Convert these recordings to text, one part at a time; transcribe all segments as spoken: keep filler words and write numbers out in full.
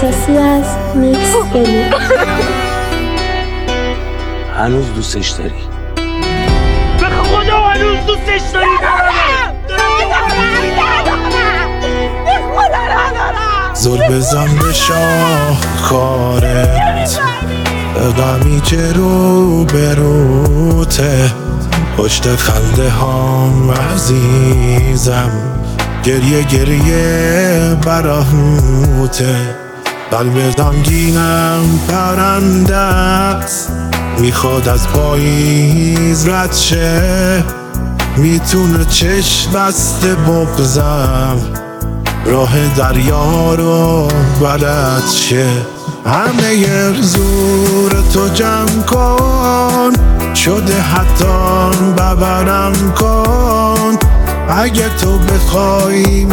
اختصاصی از میکس دلی. هنوز دوستش داری؟ به خدا هنوز دوستش داری؟ زل بزن به شاهکارت، غمی که رو بروته، پشت خنده هام عزیزم، گریه گریه براهوته. قلب غمگینم پرنده است، میخواد از پاییز رد شه، میتونه چشم بسته بغزم راه دریا رو بلد شه. همه زور تو جمع کن، شده حتی ببرم کن، اگه تو بخوای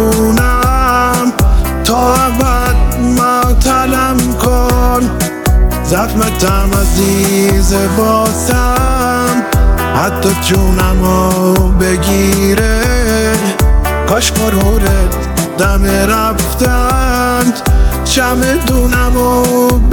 میمونم تا ابد معطلم کن. زخمتم عزیز باسم، حتی جونمو بگیره، کاش مرورت دم رفتن چمدونمو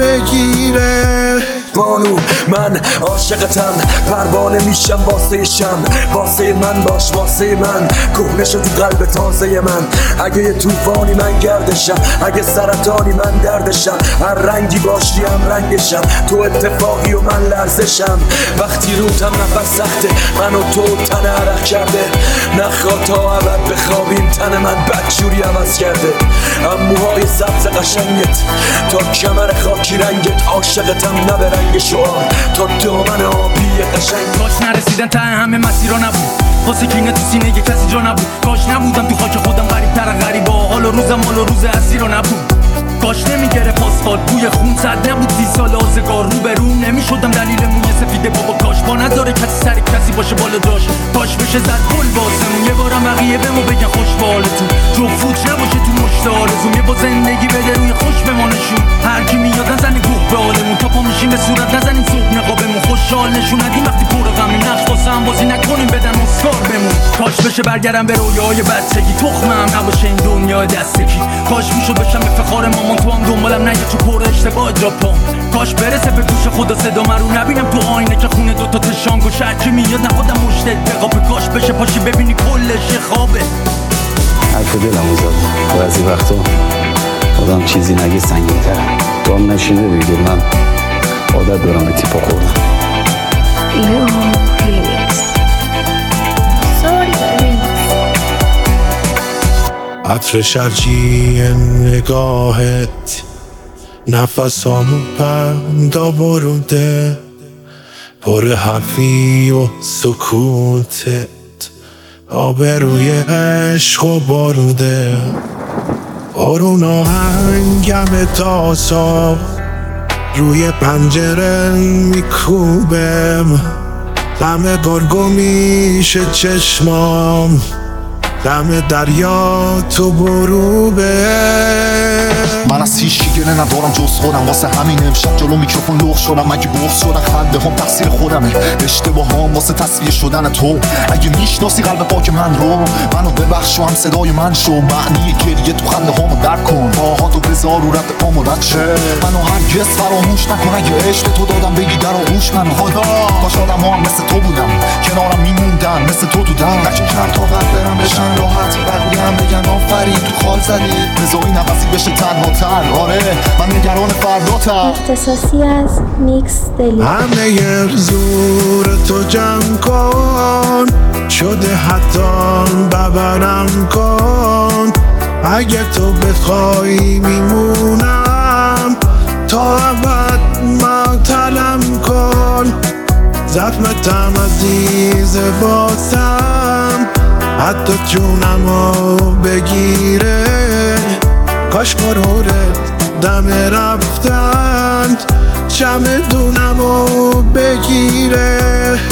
بگیره. بانو من عاشقتم، پروانه میشم واسه شم، واسه من باش واسه من، کهنه شد تو قلب تازه من. اگه یه طوفانی من گردشم، اگه سرطانی من دردشم، هر رنگی باشی هم رنگشم، تو اتفاقی و من لرزشم. وقتی روتم نفس سخته، من و تو تن عرق کرده، نخواه تا ابد بخوابیم، تن من بدجوری عوض کرده. اموهای سبز قشنگت تا کمر خاکی رنگت، عاشقتم نه به رنگ شعار تا دامن آبی قشنگ. کاش نرسیدن ته همه مسیرها نبود، واسه کینه تو سینه یه کسی جا نبود. کاش نبودم تو خاک خودم غریب تر غریبا، حال و روزم حال و روز اسیرا نبود. کاش نمیگرفت آسفالت بوی خون، صد نبود سی سال آزگار رو به رو، نمیشدم دلیل موی سفیده بابا. کاش با نذاره کسی سر کسی باشه بالا داشت، کاش بشه زد گل واسمون، یه بارم بقیه بمو بگن خوش به حالتون، جو فوت نباشه تو مشت آرزوم، یه با زندگی بده روی خوش بمانشون. هر کی میاد نزنه گوه به حالمون، تا پا میشیم به صورت نزنیم صبح نقابمون، خوشحال نشون ندیم وقتی پر غمیم، نقش واسه هم بازی نکنیم بدن اسکار بمون. کاش بشه برگردم به رویاهای بچگی، تخمم نباشه این دنیا دستکی، کاش میشد بشم افتخار مامان، تو هم دنبالم نگه چو پر اشتباه جا پام. کاش برسه به گوش خدا صدا من رو، نبینم تو آینه که خونه دوتا تشانگ و شرکی میاد نخودم مشت اتقابه. کاش بشه پاشی ببینی کلش یه خوابه. حرف دلمو زد، بعضی وقتا آدم چیزی نگه سنگین تره. تو هم نشینه بگیر، من عادت دارم به تیپا خوردم. عطر شرجی نگاهت، نفسامو پندا بروده، پر حرفی و سکوتت، آبروی عشق و باروده. بارون آهنگم تاسا روی پنجره میکوبم، دم گرگو میشه چشمام، دم دریا تو بروبه. من از هیچ کی گله ندارم جز خودم، واسه همین امشب جلو میکروفون لخ شدم. مگه بغض شدن خنده هم تقصیر خودمه، اشتباه هم واسه تصویر شدن تو. اگه میشناسی قلب پاک من رو، منو ببخش و هم صدای من شو، معنی گریه تو خنده هامو درک کن، پاهاتو بذار رو رد پامو رد شه. منو هرگز فراموش نکن، اگه عشق تو دادم بگی در آغوش منو. خدا کاش آدم ها هم مثل تو بودم، کنارم میموندن مثل تو تو دم. قچه کرد تا قد برم بشن راحت، بقیه هم بگن آفرین تو خال زدی، بذاری نفسی بشه تنها تر. آره من نگران فرداتم. اختصاصی از میکس دلی. همه زور تو جمع کن، شده حتی ببرم کن، اگه تو بخوای میمونم تا ابد معطلم کن. زخمتم عزیز باسم، حتی جونمو بگیره، کاش مرورت دم رفتن چمدونمو بگیره.